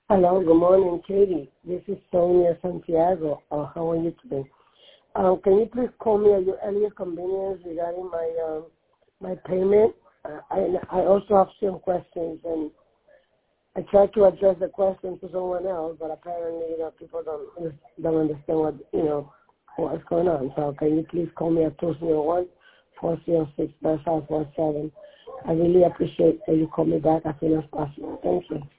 Hello, good morning, Katie. This is Sonia Santiago. How are you today? Can you please call me at your earliest convenience regarding my payment? I also have some questions, and I tried to address the question to someone else, but apparently, people don't understand what's going on. So can you please call me at 201-406-5547? I really appreciate that you call me back as soon as possible. Thank you.